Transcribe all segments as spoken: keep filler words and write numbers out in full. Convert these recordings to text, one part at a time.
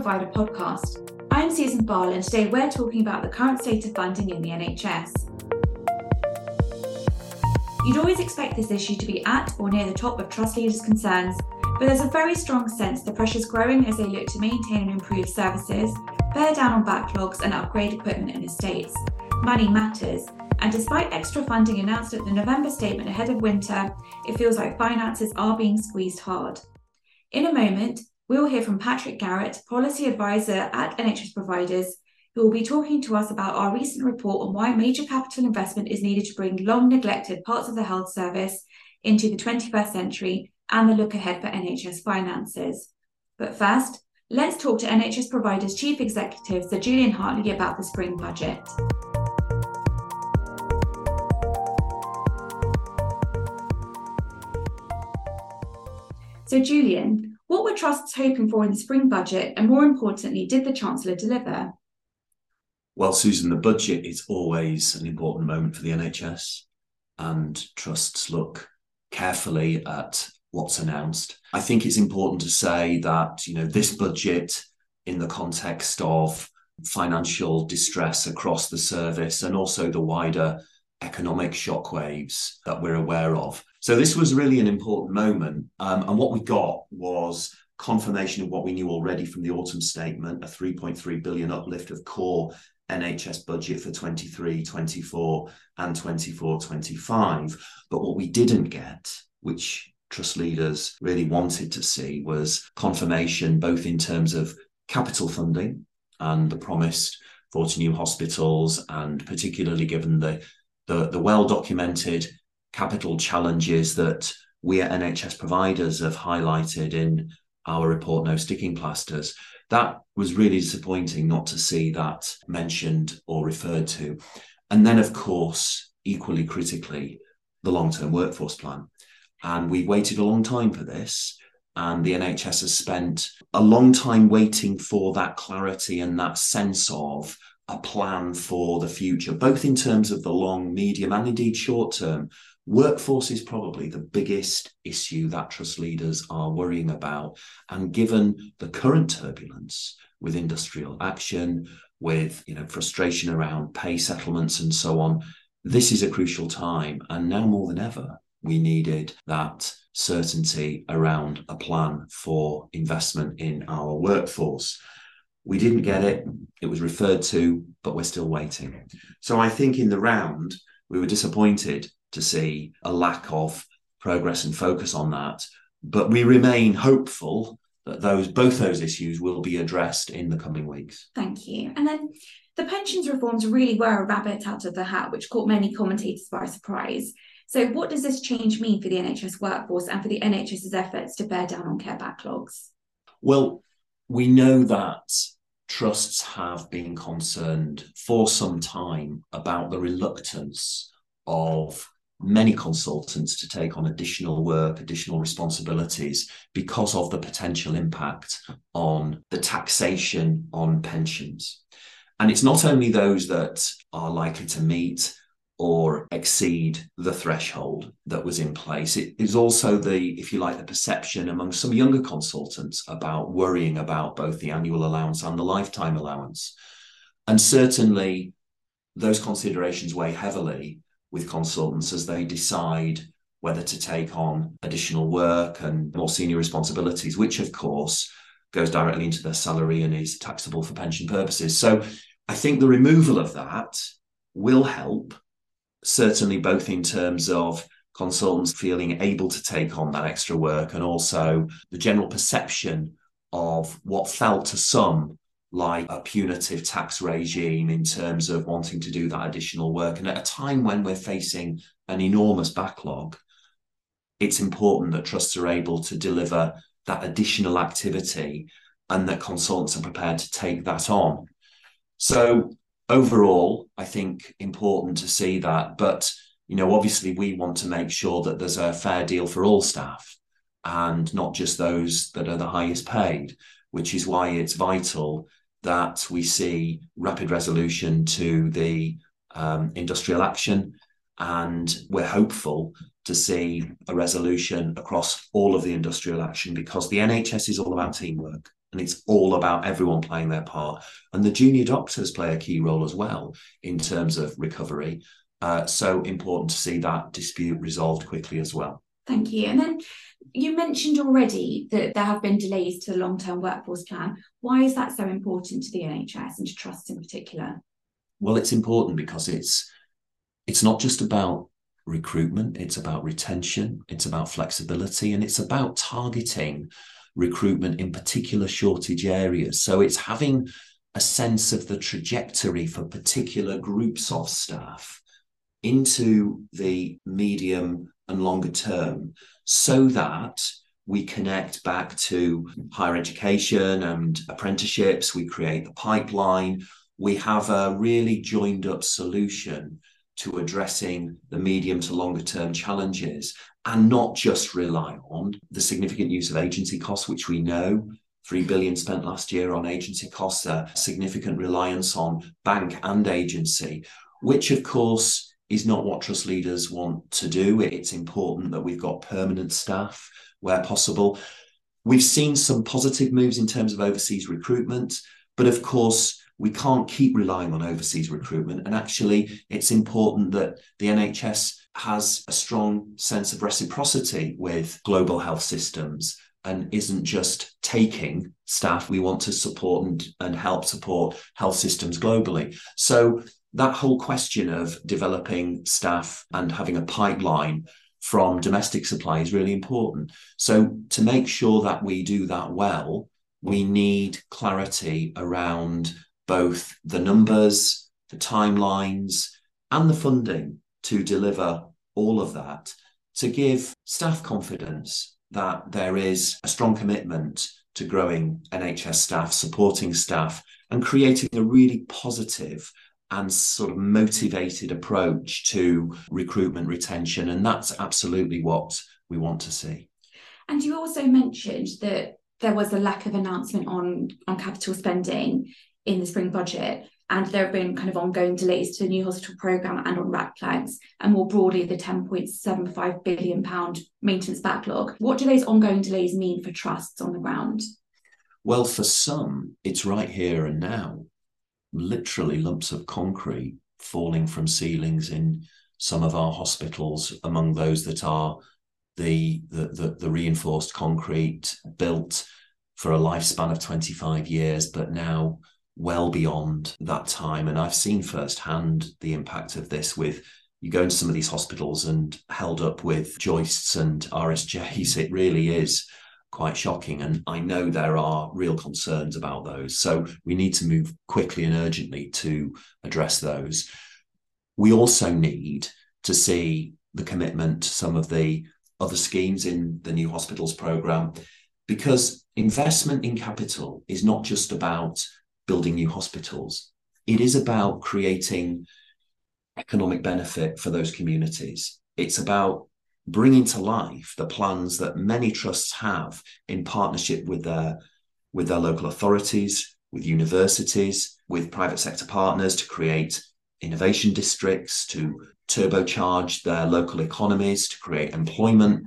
Provider podcast. I'm Susan Barl, and today we're talking about the current state of funding in the N H S. You'd always expect this issue to be at or near the top of trust leaders' concerns, but there's a very strong sense the pressure's growing as they look to maintain and improve services, bear down on backlogs and upgrade equipment and estates. Money matters, and despite extra funding announced at the November statement ahead of winter, it feels like finances are being squeezed hard. In a moment, we will hear from Patrick Garrett, Policy Advisor at N H S Providers, who will be talking to us about our recent report on why major capital investment is needed to bring long-neglected parts of the health service into the twenty-first century and the look ahead for N H S finances. But first, let's talk to N H S Providers Chief Executive Sir Julian Hartley about the spring budget. So Julian, what were trusts hoping for in the spring budget, and more importantly, did the Chancellor deliver? Well, Susan, the budget is always an important moment for the N H S, and trusts look carefully at what's announced. I think it's important to say that, you know, this budget, in the context of financial distress across the service and also the wider economic shockwaves that we're aware of. So this was really an important moment. Um, and what we got was confirmation of what we knew already from the autumn statement, a three point three billion uplift of core N H S budget for twenty-three twenty-four and twenty-four twenty-five. But what we didn't get, which trust leaders really wanted to see, was confirmation both in terms of capital funding and the promised forty new hospitals, and particularly given the the, the well-documented capital challenges that we at N H S Providers have highlighted in our report, No Sticking Plasters. That was really disappointing not to see that mentioned or referred to. And then, of course, equally critically, the long-term workforce plan. And we waited a long time for this. And the N H S has spent a long time waiting for that clarity and that sense of a plan for the future, both in terms of the long, medium, and indeed short term. Workforce is probably the biggest issue that trust leaders are worrying about. And given the current turbulence with industrial action, with, you know, frustration around pay settlements and so on, this is a crucial time. And now more than ever, we needed that certainty around a plan for investment in our workforce. We didn't get it. It was referred to, but we're still waiting. So I think in the round, we were disappointed to see a lack of progress and focus on that. But we remain hopeful that those both those issues will be addressed in the coming weeks. Thank you. And then the pensions reforms really were a rabbit out of the hat, which caught many commentators by surprise. So what does this change mean for the N H S workforce and for the NHS's efforts to bear down on care backlogs? Well, we know that trusts have been concerned for some time about the reluctance of many consultants to take on additional work, additional responsibilities, because of the potential impact on the taxation on pensions. And it's not only those that are likely to meet or exceed the threshold that was in place. It is also the, if you like, the perception among some younger consultants about worrying about both the annual allowance and the lifetime allowance. And certainly those considerations weigh heavily with consultants as they decide whether to take on additional work and more senior responsibilities, which of course goes directly into their salary and is taxable for pension purposes. So I think the removal of that will help, certainly both in terms of consultants feeling able to take on that extra work and also the general perception of what felt to some like a punitive tax regime in terms of wanting to do that additional work. And at a time when we're facing an enormous backlog, it's important that trusts are able to deliver that additional activity and that consultants are prepared to take that on. So overall, I think important to see that. But, you know, obviously we want to make sure that there's a fair deal for all staff and not just those that are the highest paid, which is why it's vital that we see rapid resolution to the um, industrial action. And we're hopeful to see a resolution across all of the industrial action, because the N H S is all about teamwork. And it's all about everyone playing their part. And the junior doctors play a key role as well in terms of recovery. Uh, so important to see that dispute resolved quickly as well. Thank you. And then you mentioned already that there have been delays to the long-term workforce plan. Why is that so important to the N H S and to trusts in particular? Well, it's important because it's it's not just about recruitment, it's about retention, it's about flexibility, and it's about targeting recruitment in particular shortage areas. So it's having a sense of the trajectory for particular groups of staff into the medium and longer term, so that we connect back to higher education and apprenticeships, we create the pipeline, we have a really joined up solution to addressing the medium to longer term challenges, and not just rely on the significant use of agency costs, which we know three billion spent last year on agency costs, a significant reliance on bank and agency, which of course is not what trust leaders want to do. It's important that we've got permanent staff where possible. We've seen some positive moves in terms of overseas recruitment, but of course, we can't keep relying on overseas recruitment. And actually, it's important that the N H S has a strong sense of reciprocity with global health systems and isn't just taking staff. We want to support and, and help support health systems globally. So that whole question of developing staff and having a pipeline from domestic supply is really important. So to make sure that we do that well, we need clarity around both the numbers, the timelines, and the funding to deliver all of that, to give staff confidence that there is a strong commitment to growing N H S staff, supporting staff, and creating a really positive and sort of motivated approach to recruitment retention. And that's absolutely what we want to see. And you also mentioned that there was a lack of announcement on, on capital spending in the spring budget, and there have been kind of ongoing delays to the new hospital programme and on R A C planks, and more broadly the ten point seven five billion pounds maintenance backlog. What do those ongoing delays mean for trusts on the ground? Well, for some, it's right here and now. Literally lumps of concrete falling from ceilings in some of our hospitals, among those that are the, the, the, the reinforced concrete built for a lifespan of twenty-five years, but now well beyond that time. And I've seen firsthand the impact of this with, you go into some of these hospitals and held up with joists and R S Js, it really is quite shocking. And I know there are real concerns about those. So we need to move quickly and urgently to address those. We also need to see the commitment to some of the other schemes in the new hospitals programme, because investment in capital is not just about building new hospitals. It is about creating economic benefit for those communities. It's about bringing to life the plans that many trusts have in partnership with their, with their local authorities, with universities, with private sector partners to create innovation districts, to turbocharge their local economies, to create employment.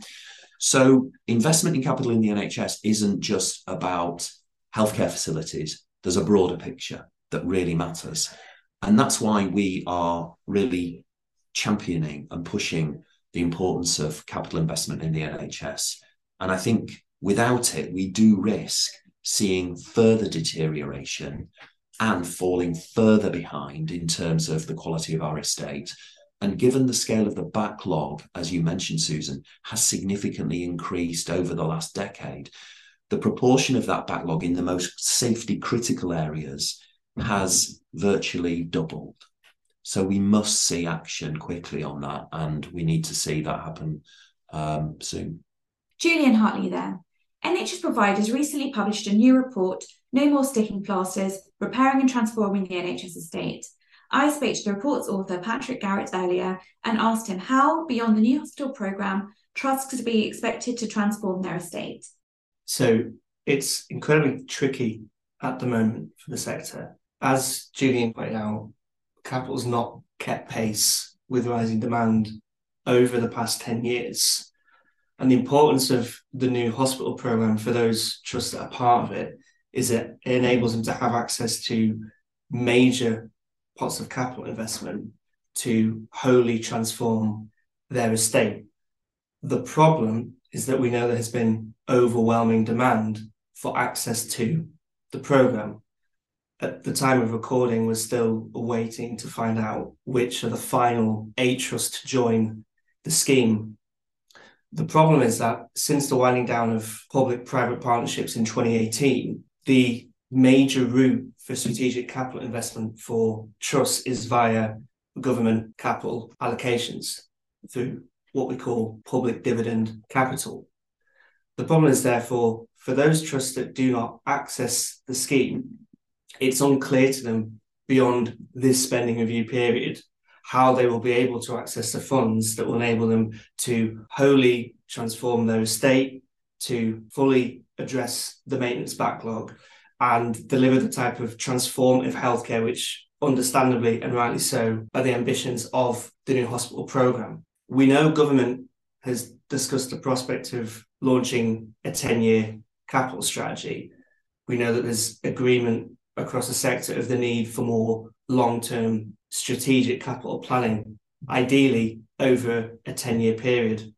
So investment in capital in the N H S isn't just about healthcare facilities. There's a broader picture that really matters. And that's why we are really championing and pushing the importance of capital investment in the N H S. And I think without it, we do risk seeing further deterioration and falling further behind in terms of the quality of our estate. And given the scale of the backlog, as you mentioned, Susan, has significantly increased over the last decade, the proportion of that backlog in the most safety critical areas has virtually doubled. So we must see action quickly on that, and we need to see that happen um, soon. Julian Hartley there. N H S providers recently published a new report, No More Sticking Plasters, Repairing and Transforming the N H S Estate. I spoke to the report's author, Patrick Garrett, earlier and asked him how, beyond the new hospital programme, trusts could be expected to transform their estate. So it's incredibly tricky at the moment for the sector. As Julian pointed out, capital's not kept pace with rising demand over the past ten years. And the importance of the new hospital programme for those trusts that are part of it is it enables them to have access to major pots of capital investment to wholly transform their estate. The problem is that we know there has been overwhelming demand for access to the programme. At the time of recording, we're still waiting to find out which are the final eight trusts to join the scheme. The problem is that since the winding down of public-private partnerships in twenty eighteen, the major route for strategic capital investment for trusts is via government capital allocations through what we call public dividend capital. The problem is, therefore, for those trusts that do not access the scheme, it's unclear to them beyond this spending review period how they will be able to access the funds that will enable them to wholly transform their estate, to fully address the maintenance backlog and deliver the type of transformative healthcare which, understandably and rightly so, are the ambitions of the new hospital programme. We know government has discussed the prospect of launching a ten-year capital strategy. We know that there's agreement across the sector of the need for more long-term strategic capital planning, ideally over a ten-year period.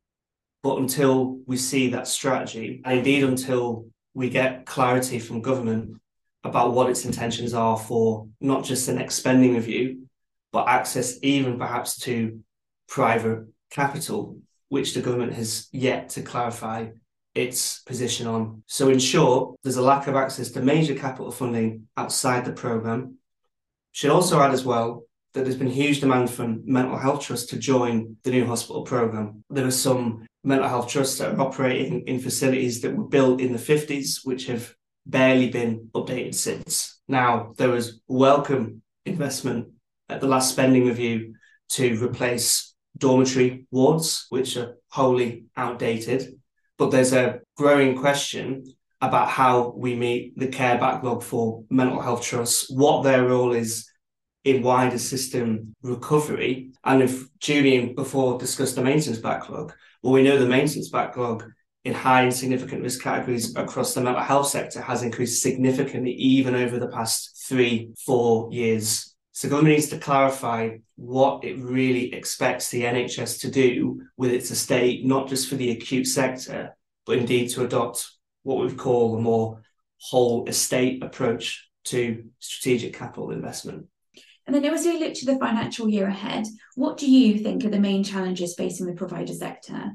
But until we see that strategy, and indeed until we get clarity from government about what its intentions are for not just the next spending review, but access even perhaps to private capital, which the government has yet to clarify its position on. So in short, there's a lack of access to major capital funding outside the programme. Should also add as well that there's been huge demand from mental health trusts to join the new hospital programme. There are some mental health trusts that are operating in facilities that were built in the fifties, which have barely been updated since. Now, there was welcome investment at the last spending review to replace dormitory wards, which are wholly outdated. But there's a growing question about how we meet the care backlog for mental health trusts, what their role is in wider system recovery. And if Julian before discussed the maintenance backlog, well, we know the maintenance backlog in high and significant risk categories across the mental health sector has increased significantly even over the past three, four years. So government needs to clarify what it really expects the N H S to do with its estate, not just for the acute sector, but indeed to adopt what we call a more whole estate approach to strategic capital investment. And then as we look to the financial year ahead, what do you think are the main challenges facing the provider sector?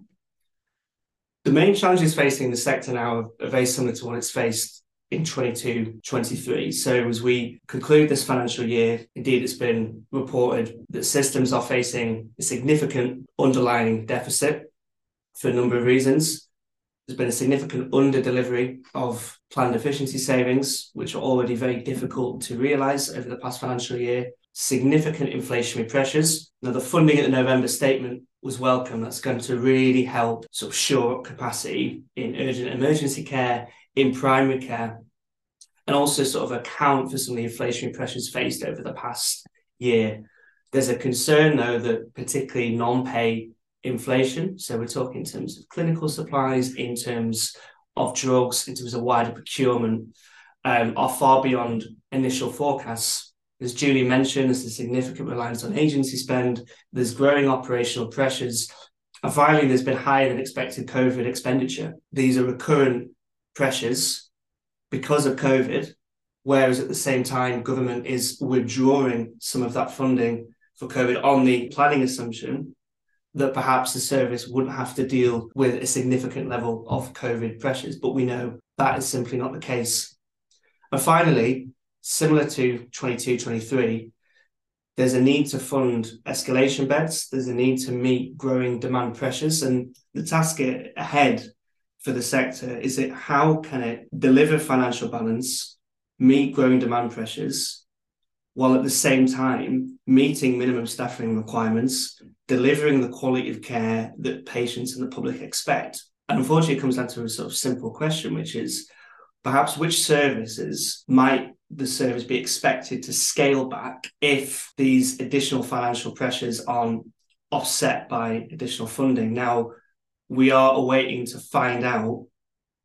The main challenges facing the sector now are very similar to what it's faced in twenty-two twenty-three. So as we conclude this financial year, indeed it's been reported that systems are facing a significant underlying deficit for a number of reasons. There's been a significant under-delivery of planned efficiency savings, which are already very difficult to realise over the past financial year. Significant inflationary pressures. Now, the funding at the November statement was welcome. That's going to really help sort of shore up capacity in urgent emergency care, in primary care, and also sort of account for some of the inflationary pressures faced over the past year. There's a concern, though, that particularly non-pay inflation, so we're talking in terms of clinical supplies, in terms of drugs, in terms of wider procurement, um, are far beyond initial forecasts. As Julie mentioned, there's a significant reliance on agency spend, there's growing operational pressures, and finally, there's been higher than expected COVID expenditure. These are recurrent pressures because of COVID, whereas at the same time, government is withdrawing some of that funding for COVID on the planning assumption that perhaps the service wouldn't have to deal with a significant level of COVID pressures, but we know that is simply not the case. And finally, similar to twenty-two twenty-three, there's a need to fund escalation beds, there's a need to meet growing demand pressures, and the task ahead for the sector is it how can it deliver financial balance, meet growing demand pressures, while at the same time meeting minimum staffing requirements, delivering the quality of care that patients and the public expect. And unfortunately, it comes down to a sort of simple question, which is perhaps which services might the service be expected to scale back if these additional financial pressures aren't offset by additional funding? Now, we are awaiting to find out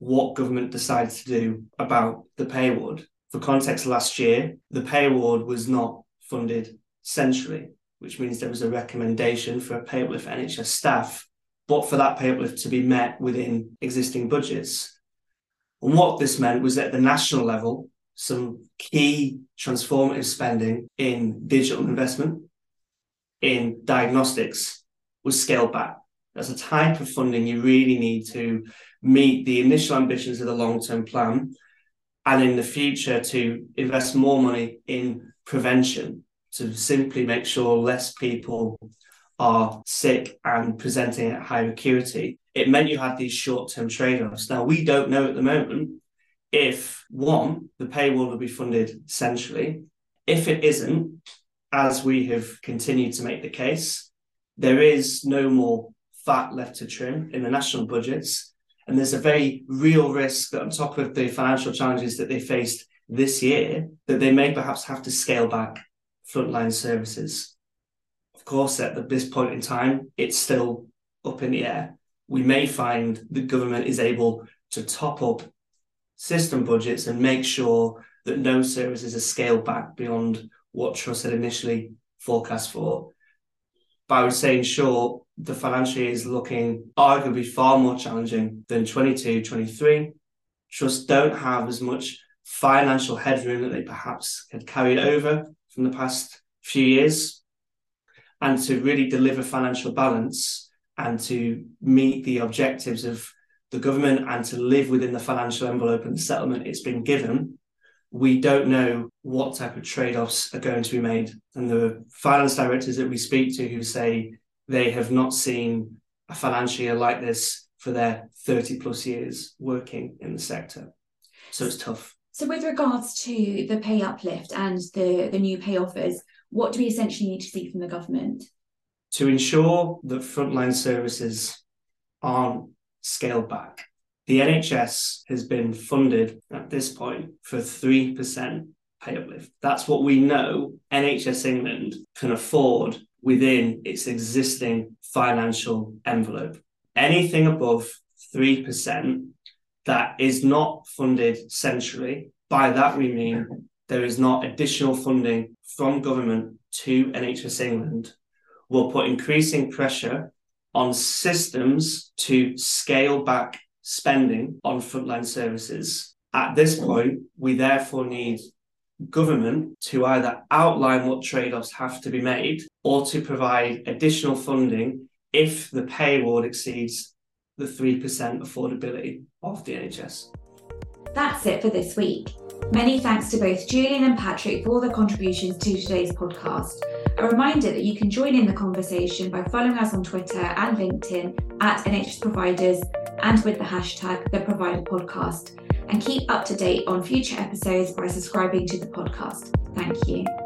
what government decided to do about the pay award. For context, last year, the pay award was not funded centrally, which means there was a recommendation for a pay uplift for N H S staff, but for that pay uplift to be met within existing budgets. And what this meant was at the national level, some key transformative spending in digital investment, in diagnostics, was scaled back. That's a type of funding you really need to meet the initial ambitions of the long-term plan, and in the future to invest more money in prevention, to simply make sure less people are sick and presenting at high acuity. It meant you had these short-term trade-offs. Now, we don't know at the moment if, one, the pay award will be funded centrally. If it isn't, as we have continued to make the case, there is no more fat left to trim in the national budgets. And there's a very real risk that on top of the financial challenges that they faced this year, that they may perhaps have to scale back frontline services. Of course, at this point in time, it's still up in the air. We may find the government is able to top up system budgets and make sure that no services are scaled back beyond what Truss had initially forecast for. But I would say, in short, the financial year is looking arguably far more challenging than twenty-two twenty-three. Trusts don't have as much financial headroom that they perhaps had carried over from the past few years. And to really deliver financial balance and to meet the objectives of the government and to live within the financial envelope and the settlement it's been given, we don't know what type of trade-offs are going to be made. And the finance directors that we speak to who say they have not seen a financial year like this for their thirty plus years working in the sector. So it's tough. So with regards to the pay uplift and the, the new pay offers, what do we essentially need to see from the government? To ensure that frontline services aren't scaled back, the N H S has been funded at this point for three percent pay uplift. That's what we know N H S England can afford within its existing financial envelope. Anything above three percent that is not funded centrally, by that we mean there is not additional funding from government to N H S England, will put increasing pressure on systems to scale back spending on frontline services. At this point, we therefore need government to either outline what trade-offs have to be made or to provide additional funding if the pay award exceeds the three percent affordability of the N H S. That's it for this week. Many thanks to both Julian and Patrick for all their contributions to today's podcast. A reminder that you can join in the conversation by following us on Twitter and LinkedIn at N H S Providers and with the hashtag The Provider Podcast. And keep up to date on future episodes by subscribing to the podcast. Thank you.